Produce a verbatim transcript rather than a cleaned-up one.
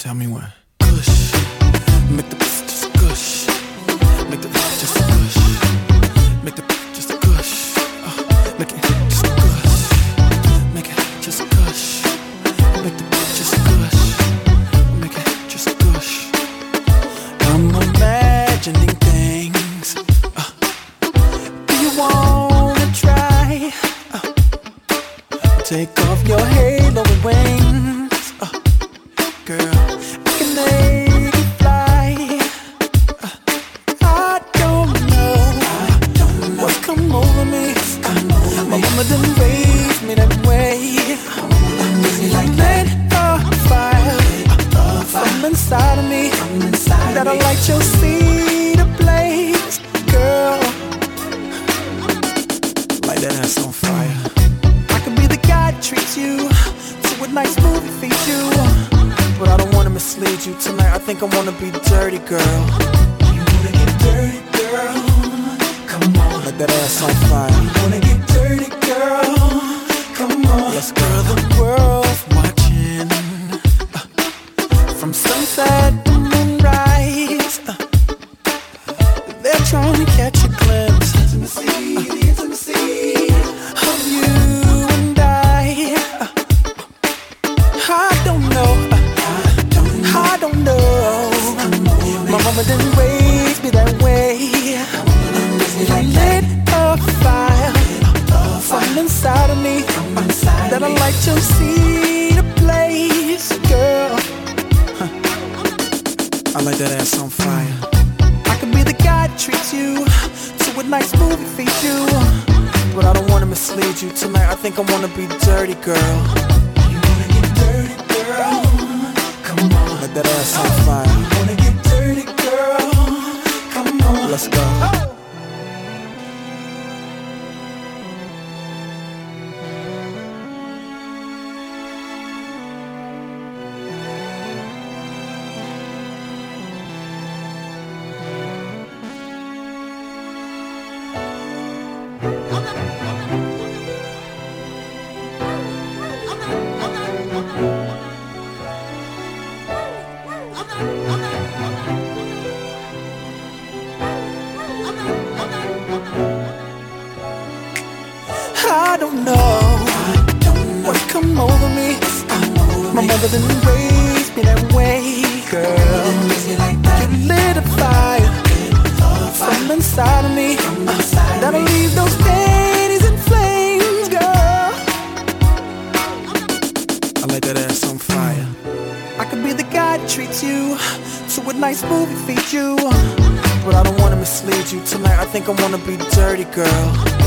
Tell me when. Gush, make the pussy just gush. Make the pussy just gush. Make the pussy just gush. Uh, make it just gush. Make it just gush. Make the pussy just gush. Make it just gush. I'm imagining things. Uh, do you wanna try? Uh, take off your halo and wings. Uh, girl, I can make it fly. uh, I don't know, I don't know what's come over me. Come over My me. Mama didn't raise me that way. Like let a fire uh, from inside of me, from inside that'll me. Light your seed ablaze. Girl, light that ass on fire. I could be the guy that treats you to a nice movie feature, but I don't wanna mislead you tonight. I think I wanna be dirty, girl. You wanna get dirty, girl? Come on, let that ass on fire. You wanna get dirty, girl? Come on, let's go. Girl, the world's watching uh, from sunset to moonrise. Uh, they're trying to catch a glimpse. Intimacy, uh, the intimacy of you and I. Uh, I don't know. Uh, I don't know. My mama didn't raise me that way. I lit a fire from inside of me that'll light your seed ablaze, girl. Huh. I light that ass on fire. I could be the guy that treats you to a nice movie feature, but I don't wanna mislead you tonight. I think I wanna be dirty, girl. You wanna get dirty, girl? Come on, let that ass on fire. You wanna get dirty, girl? Come on, let's go. Oh. I don't know what's come over me. My mother didn't raise me that way, girl. You lit a fire from inside of me that'll leave those panties in flames, girl. I light that ass on fire. I could be the guy that treats you to a nice movie feature, but I don't wanna mislead you tonight. I think I wanna be dirty, girl.